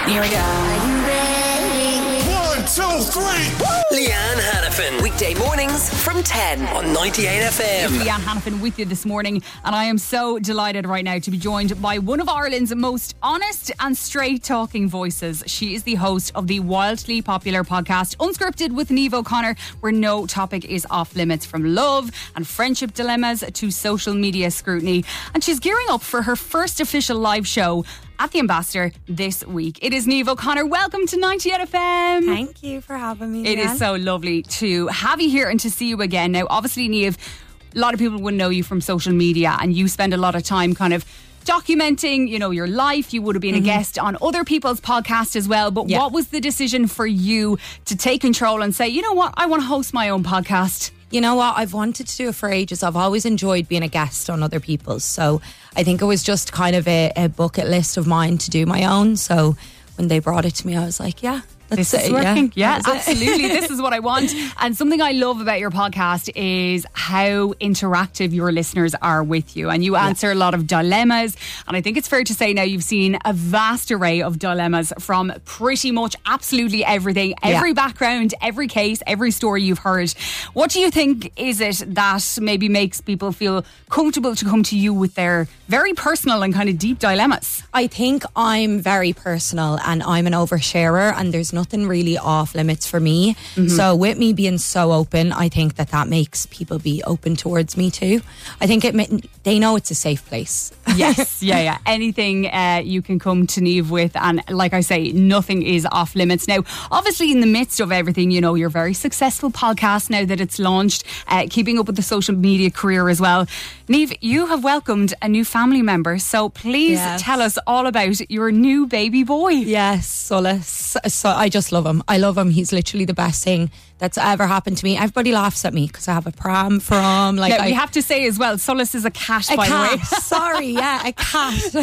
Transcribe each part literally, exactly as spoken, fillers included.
Here we go. Are you ready? One, two, three. Leanne Hannafin, weekday mornings from ten on ninety-eight F M. It's Leanne Hannafin with you this morning, and I am so delighted right now to be joined by one of Ireland's most honest and straight talking voices. She is the host of the wildly popular podcast Unscripted with Niamh O'Connor, where no topic is off limits, from love and friendship dilemmas to social media scrutiny. And she's gearing up for her first official live show at the Ambassador this week. It is Niamh O'Connor. Welcome to ninety-eight F M. Thank you for having me. It Leanne. is so lovely to have you here and to see you again. Now, obviously, Niamh, a lot of people would know you from social media, and you spend a lot of time kind of documenting, you know, your life. You would have been mm-hmm. a guest on other people's podcasts as well. But yeah. what was the decision for you to take control and say, you know what, I want to host my own podcast? You know what, I've wanted to do it for ages. I've always enjoyed being a guest on other people's, so I think it was just kind of a, a bucket list of mine to do my own. So when they brought it to me, I was like, yeah, that's this it. is working. Yeah, yeah absolutely. This is what I want. And something I love about your podcast is how interactive your listeners are with you, and you answer yeah. a lot of dilemmas. And I think it's fair to say now you've seen a vast array of dilemmas from pretty much absolutely everything, every yeah. background, every case, every story you've heard. What do you think is it that maybe makes people feel comfortable to come to you with their very personal and kind of deep dilemmas? I think I'm very personal and I'm an oversharer, and there's nothing really off limits for me. Mm-hmm. So with me being so open, I think that that makes people be open towards me too. I think it they know it's a safe place. Yes, yeah, yeah. Anything uh, you can come to Niamh with, and like I say, nothing is off limits. Now, obviously, in the midst of everything, you know, your very successful podcast now that it's launched, uh, keeping up with the social media career as well. Niamh, you have welcomed a new family member, so please yes. tell us all about your new baby boy. Yes, Solis. So I just love him. I love him. He's literally the best thing that's ever happened to me. Everybody laughs at me because I have a pram from like. Now, I, we have to say as well, Solis is a cat, a by cat. the way. Sorry, yeah, a cat.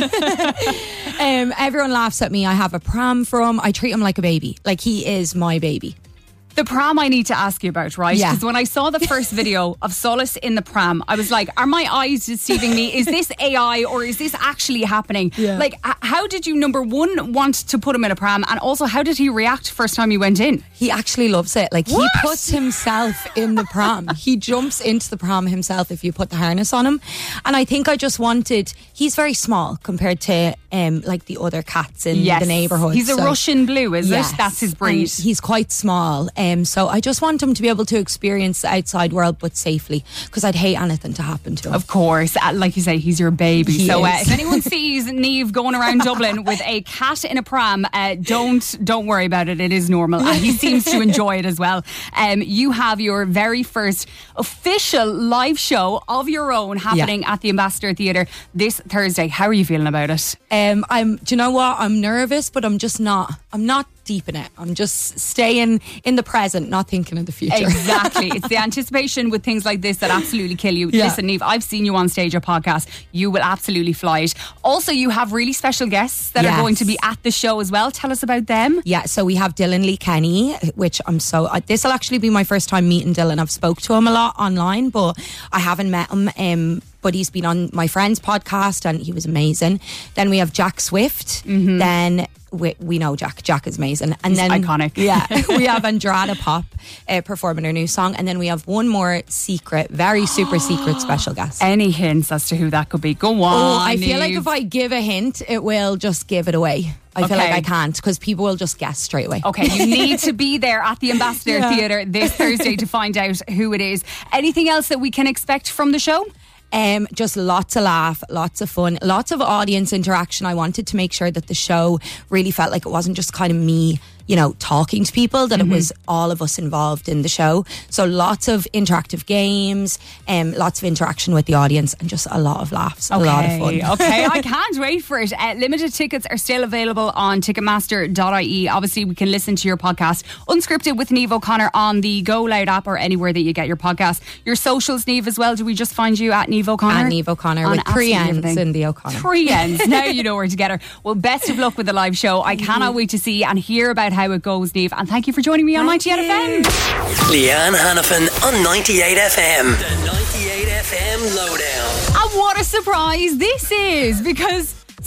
um, everyone laughs at me. I have a pram from. I treat him like a baby. Like he is my baby. The pram I need to ask you about, right? Yeah. Because when I saw the first video of Solis in the pram, I was like, are my eyes deceiving me? Is this A I or is this actually happening? Yeah. Like, h- how did you, number one, want to put him in a pram? And also, how did he react first time you went in? He actually loves it. Like, what? he puts himself in the pram. He jumps into the pram himself if you put the harness on him. And I think I just wanted, he's very small compared to um, like the other cats in yes. the neighbourhood. He's a so, Russian blue, is yes. it? That's his breed. And he's quite small. Um, so I just want him to be able to experience the outside world, but safely, because I'd hate anything to happen to him. Of course. Uh, like you say, he's your baby. He so uh, is. if anyone sees Niamh going around Dublin with a cat in a pram, uh, don't don't worry about it. It is normal. And he seems to enjoy it as well. Um, you have your very first official live show of your own happening yeah. at the Ambassador Theatre this Thursday. How are you feeling about it? Um, I'm. Do you know what? I'm nervous, but I'm just not. I'm not deep in it. I'm just staying in the present, not thinking of the future. Exactly. It's the anticipation with things like this that absolutely kill you. Yeah. Listen, Niamh, I've seen you on stage at podcast. You will absolutely fly it. Also, you have really special guests that yes. are going to be at the show as well. Tell us about them. Yeah, so we have Dylan Lee Kenny, which I'm so... Uh, this will actually be my first time meeting Dylan. I've spoke to him a lot online, but I haven't met him. Um, but he's been on my friend's podcast and he was amazing. Then we have Jack Swift. Mm-hmm. Then... We, we know Jack. Jack is amazing. And He's then iconic. Yeah, we have Andrada Pop uh, performing her new song, and then we have one more secret, very super secret special guest. Any hints as to who that could be? Go on. Oh, I Niamh. feel like if I give a hint, it will just give it away. I feel Okay. like I can't, because people will just guess straight away. Okay, you need to be there at the Ambassador Yeah. Theatre this Thursday to find out who it is. Anything else that we can expect from the show? Um, just lots of laugh, lots of fun, lots of audience interaction. I wanted to make sure that the show really felt like it wasn't just kind of me, you know, talking to people, that mm-hmm. it was all of us involved in the show. So lots of interactive games, um, lots of interaction with the audience, and just a lot of laughs, Okay. a lot of fun. Okay, I can't wait for it. Uh, limited tickets are still available on ticketmaster dot I E. Obviously, we can listen to your podcast, Unscripted with Niamh O'Connor, on the Go Loud app or anywhere that you get your podcast. Your socials, Niamh, as well. Do we just find you at Niamh O'Connor? At Niamh O'Connor, on with three absolutely N's everything. in the O'Connor. Three N's. Now you know where to get her. Well, best of luck with the live show. I cannot wait to see and hear about how it goes, Niamh. And thank you for joining me on ninety-eight F M. Leanne Hannafin on ninety-eight F M. The ninety-eight F M Lowdown. And what a surprise this is, because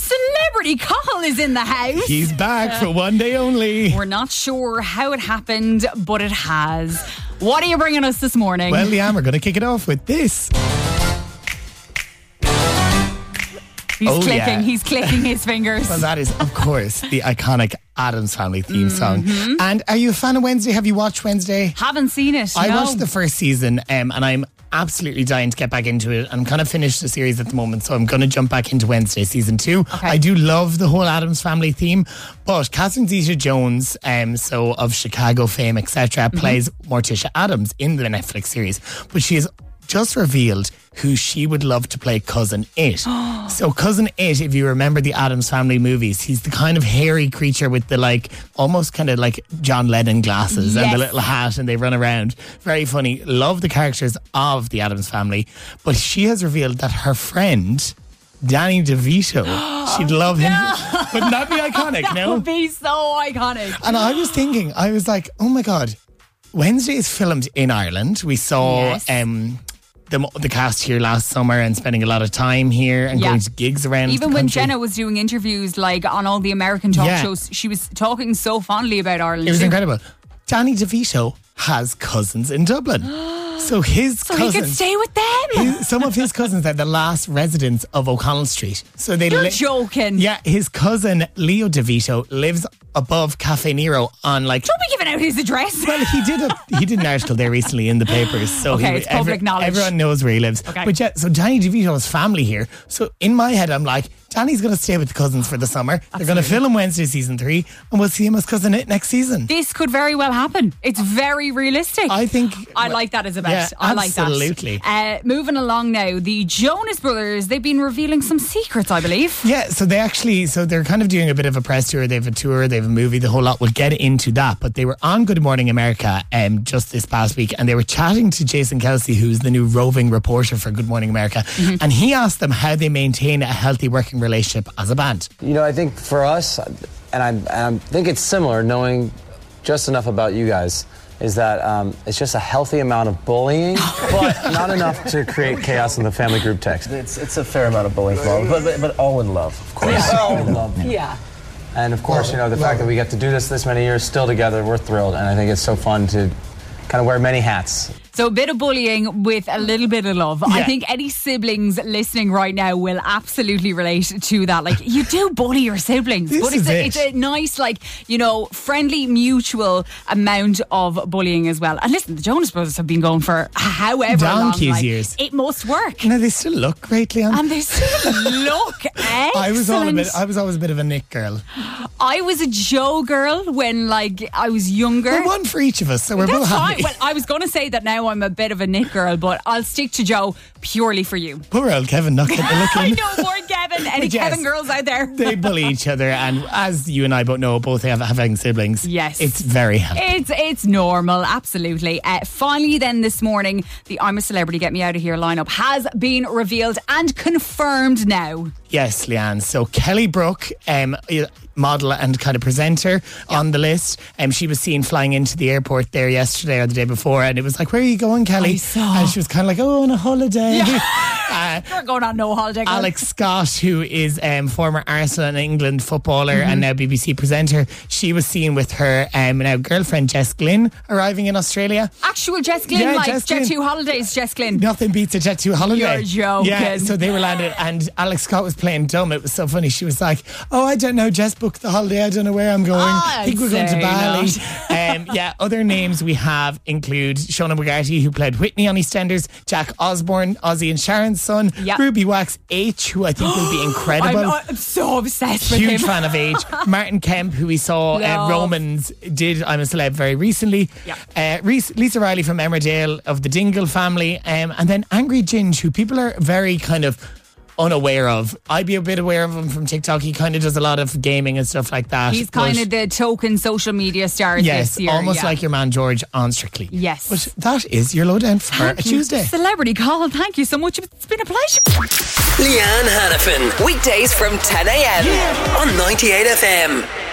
Celebrity Cathal is in the house. He's back for one day only. We're not sure how it happened, but it has. What are you bringing us this morning? Well, Leanne, we're going to kick it off with this. He's oh, clicking. yeah. He's clicking his fingers. Well, that is, of course, the iconic Addams Family theme song. Mm-hmm. And are you a fan of Wednesday? Have you watched Wednesday? Haven't seen it. I no. watched the first season, um, and I'm absolutely dying to get back into it. I'm kind of finished the series at the moment, so I'm going to jump back into Wednesday season two. Okay. I do love the whole Addams Family theme, but Catherine Zeta-Jones, um, so of Chicago fame, et cetera, Mm-hmm. plays Morticia Addams in the Netflix series, but she has just revealed who she would love to play Cousin It. So Cousin It, if you remember the Addams Family movies, he's the kind of hairy creature with the like, almost kind of like John Lennon glasses Yes. and the little hat, and they run around. Very funny. Love the characters of the Addams Family. But she has revealed that her friend, Danny DeVito, she'd love him. Wouldn't that be iconic, That no? would be so iconic. And I was thinking, I was like, oh my God, Wednesday is filmed in Ireland. We saw Yes. um, the, the cast here last summer and spending a lot of time here and Yeah. going to gigs around Even the when country. Jenna was doing interviews like on all the American talk Yeah. shows, she was talking so fondly about Ireland. It was too. incredible. Danny DeVito has cousins in Dublin. So his So cousins... he could stay with them. his- some of his cousins are the last residents of O'Connell Street. So they You're li- joking. Yeah, his cousin Leo DeVito lives above Cafe Nero on like... Don't be giving out his address. Well, he did a he did an article there recently in the papers, so Okay, he, it's public knowledge. Everyone knows where he lives. Okay. But yeah, so Danny DeVito's family here. So in my head, I'm like, Danny's going to stay with the cousins for the summer. They're going to film Wednesday season three, and we'll see him as Cousin It next season. This could very well happen. It's very realistic. I think I like that as a bet. Yeah, I like that. absolutely. Uh, moving along now, the Jonas Brothers, they've been revealing some secrets, I believe. Yeah, so they actually, so they're kind of doing a bit of a press tour. They have a tour, they have a movie, the whole lot. We'll get into that. But they were on Good Morning America um, just this past week, and they were chatting to Jason Kelsey, who's the new roving reporter for Good Morning America. Mm-hmm. And he asked them how they maintain a healthy working relationship as a band. You know, I think for us, and I, and I think it's similar, knowing just enough about you guys, is that um, it's just a healthy amount of bullying, but not enough to create chaos in the family group text. It's it's a fair amount of bullying, but, but, but all in love, of course. All in love. Yeah. And of course, you know, the fact that we get to do this this many years still together, we're thrilled. And I think it's so fun to kind of wear many hats. So a bit of bullying with a little bit of love. I Yeah. think any siblings listening right now will absolutely relate to that. Like, you do bully your siblings, This but it's is a, it. it's a nice, like, you know, friendly, mutual amount of bullying as well. And listen, the Jonas Brothers have been going for however Donkey's long. Like, years. it must work. You know, they still look great, Leon. And they still look excellent. I was all a bit. I was always a bit of a Nick girl. I was a Joe girl when, like, I was younger. Well, one for each of us, so we're That's both happy. fine. Well, I was going to say that now I'm a bit of a Nick girl, but I'll stick to Joe purely for you. Poor old Kevin not getting a look I in. know more Kevin. Any But yes, Kevin girls out there? They bully each other, and as you and I both know, both have having siblings. Yes. It's very healthy. It's it's normal, absolutely. Uh, finally, then this morning, the I'm a Celebrity, Get Me Out of Here lineup has been revealed and confirmed now. Yes, Leanne. So Kelly Brook, um, model and kind of presenter on the list. Um, she was seen flying into the airport there yesterday or the day before, and it was like, where are you going, Kelly? I saw. And she was kind of like, oh, on a holiday. uh, You're going on no holiday, girl. Alex Scott, who is um, former Arsenal and England footballer Mm-hmm. and now B B C presenter, she was seen with her um, now girlfriend Jess Glynn arriving in Australia. Actual Jess Glynn, Yeah, like Jess Jet Glynn. two Holidays, Jess Glynn. Nothing beats a Jet two holiday. You're joking. Yeah, so they were landed, and Alex Scott was playing dumb. It was so funny. She was like, "Oh, I don't know. Jess booked the holiday. I don't know where I'm going. Oh, I think we're going to I'd Bali." say um, yeah. Other names we have include Shona McGarty, who played Whitney on EastEnders, Jack Osborne, Ozzy and Sharon's son, Yep. Ruby Wax H, who I think will be incredible. I'm, I'm so obsessed with Huge him. fan of Age. Martin Kemp, who we saw uh, Love. Romans did I'm a Celeb very recently. Yep. Uh, Reese, Lisa Riley from Emmerdale of the Dingle family. Um, and then Angry Ginge, who people are very kind of unaware of. I'd be a bit aware of him from TikTok. He kind of does a lot of gaming and stuff like that. He's kind But of the token social media star yes, this year. almost yeah. like your man George on Strictly. Yes. But that is your lowdown for Thank a you. Tuesday. Celebrity Call, thank you so much. It's been a pleasure. Leanne Hannafin. Weekdays from ten a.m. on ninety-eight F M.